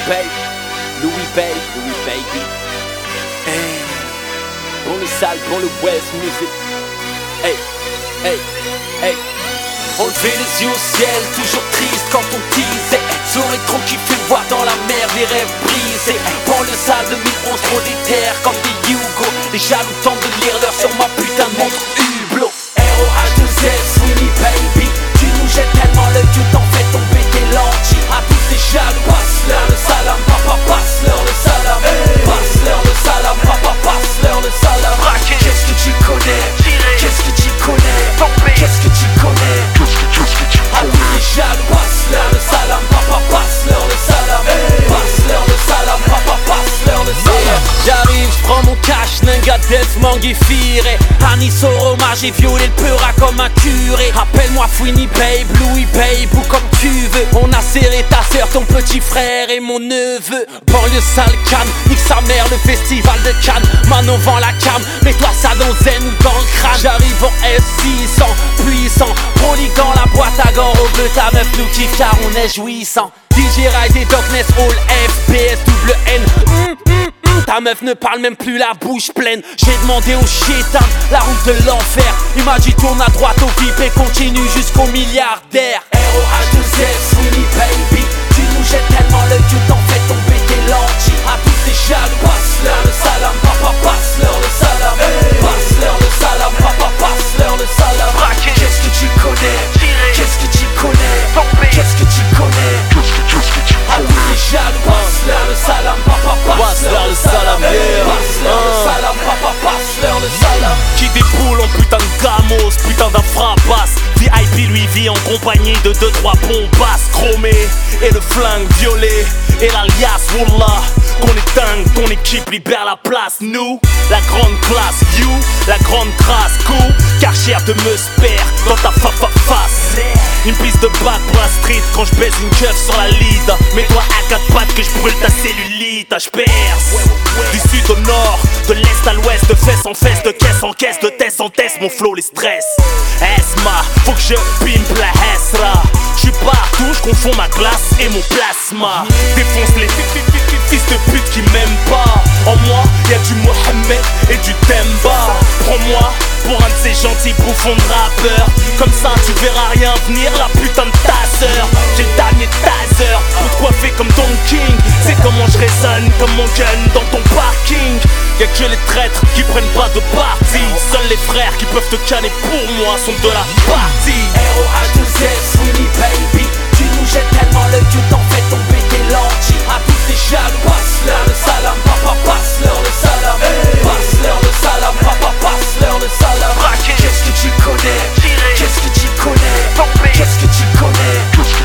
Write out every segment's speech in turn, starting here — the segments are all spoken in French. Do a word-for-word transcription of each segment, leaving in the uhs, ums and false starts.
Babe, Louis Babe, Louis Baby. Hey. Bon le sale, bon le West Music. Hey, hey, hey. On levait les yeux au ciel, toujours triste quand on disait ça aurait trop kiffé voir dans la mer les rêves brisés. Bon le sale deux mille onze, trop déter comme des Hugo. Les jaloux tentent de lire l'heure sur ma putain de montre Hublot. R O H deux S, Sweeney Baby. Tu nous jettes tellement l'œil que t'en fais tomber tes lentilles. À tous tes jaloux, passe-leur le salam, papa, passe-leur le salam. Hey. Passe-leur le salam, papa, passe-leur le salam. Qu'est-ce que tu connais? Qu'est-ce que tu connais? Qu'est-ce que tu connais? À tous les jaloux, passe-leur le salam, papa, passe-leur le salam. Hey. Passe-leur le salam, papa, passe-leur le salam. J'arrive, j'prends mon cash, Ninga Death, Manguifire. Anis au Roma, j'ai violé le peura comme un curé. Appelle-moi Sweeney Babe, Louis Babe ou comme tu veux. On a serré ta sœur, ton petit frère et mon neveu. Banlieue sale Cannes, nique sa mère, le festival de Cannes. Manon vend la cam, mets-toi ça dans zen ou dans le crâne. J'arrive en S six cents, puissant. Proliquant la boîte à gants au bleu, ta meuf nous kiffe car on est jouissant. D J Ride et Darkness All, F P S, double N. mm, mm, mm, Ta meuf ne parle même plus la bouche pleine. J'ai demandé au chétan la route de l'enfer. Il m'a dit tourne à droite au V I P et continue jusqu'au milliardaire. R O H deux S, Sweeney Baby. Tu nous jettes tellement l'œil que t'en fais tomber tes lentilles. À tous tes jaloux, passe-leur le salam, papa, passe-leur le salam. Hey. Passe-leur le salam, papa, passe-leur le salam. Qu'est-ce que tu connais? Qu'est-ce que tu connais? Qu'est-ce que tu connais? À tous les jaloux, passe-leur le salam, papa, passe-leur le salam. Passe-leur le salam, papa, passe-leur le salam. Qui déboule en putain de gamos, putain d'infrabasse. V I P lui vit en compagnie de deux trois bombasses chromées. Et le flingue violet et l'alias Wallah. Qu'on est dingue, ton équipe libère la place. Nous, la grande classe, you, la grande trace. Cool, car cher de me spare dans ta fa fa face. Une piste de bac pour la street quand je baise une keuf sur la lead. Mets-toi à quatre pattes que je brûle ta cellulite. Je perce du sud au nord, de l'est à l'ouest, de fesse en fesse, de caisse en caisse, de test en test, mon flow les stress. Esma, faut que je pimpe la Hesra. J'suis partout, j'confonds ma glace et mon plasma. Défonce les fils de pute qui m'aiment pas. En moi, y'a du Mohamed et du Temba. Prends-moi pour un de ces gentils bouffons de rappeurs. Comme ça tu verras rien venir, la putain de ta sœur. J'ai le dernier taser pour te coiffer comme Don King. C'est comment je résonne comme mon gun dans ton parking. Y'a que les traîtres qui prennent pas de parti. Seuls les frères qui peuvent te canner pour moi sont de la partie. R O H deux S, Sweeney Baby. Tu nous jettes tellement l'œil que t'en fais tomber tes lentilles. À tous tes jaloux, passe-leur le salam, papa, passe-leur le salam. Hey. Passe-leur le salam, papa, passe-leur le salam. Qu'est-ce que tu connais? Qu'est-ce que tu connais? Qu'est-ce que tu connais?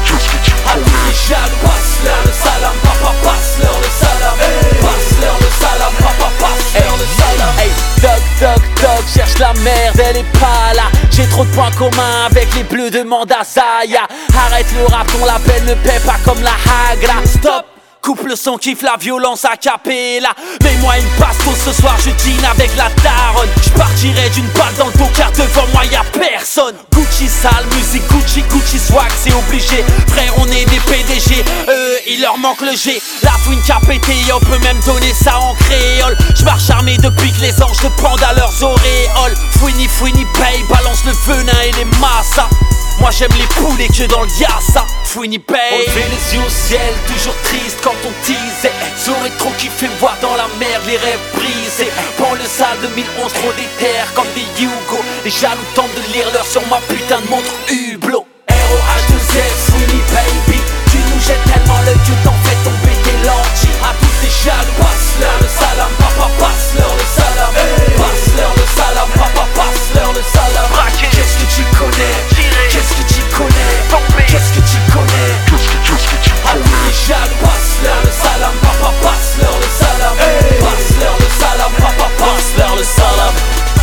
À tous les jaloux, passe-leur le salam, papa, passe-leur le salam. Hey. Passe-leur le salam, papa, passe-leur le salam. Hey, toc, toc, toc, cherche la merde, elle est pas là. J'ai trop de points communs avec les bleus de Mandazaya. Arrête le rap, ton label ne paie pas comme la Hagra. Stop! Coupe le son, kiffe la violence a cappella. Mets-moi une pasto ce soir, je dîne avec la daronne. J'partirai d'une balle dans le dos car devant moi y'a personne. Gucci sale, musique Gucci, Gucci swag, c'est obligé. Frère, on est des P D G, eux, il leur manque le G. La fouine qu'a pété, on peut même donner ça en créole. J'marche armé depuis que les anges te pendent à leurs auréoles. Fouini, fouini, paye, balance le venin et les massas. Moi j'aime les poulets que dans le yassa. Fouini Babe. On levait les yeux au ciel, toujours triste quand on disait ça aurait trop kiffé me voir dans la merde, les rêves brisés. Prends le sale deux mille onze, trop déter comme des Hugo. Les jaloux tentent de lire l'heure sur ma putain de montre Hublot. R O H deux S, Sweeney Baby. Tu nous jettes tellement l'œil que t'en fais tomber tes lentilles. À tous tes jaloux, passe-leur le salam, papa, passe-leur le salam. Hey. Passe-leur le salam, papa, passe-leur le salam. Qu'est-ce que tu connais? Qu'est-ce que tu connais? Qu'est-ce que tu connais? À tous les jaloux, passe-leur le salam, papa, passe-leur le salam. Hey. Passe-leur le salam, papa, passe-leur le salam.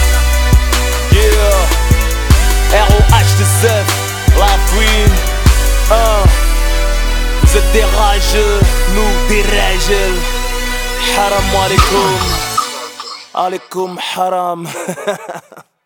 Yeah, R O H deux S, la fouine. uh. Vous êtes des rageux, nous des rageux. Haram alaikum, alaikum haram.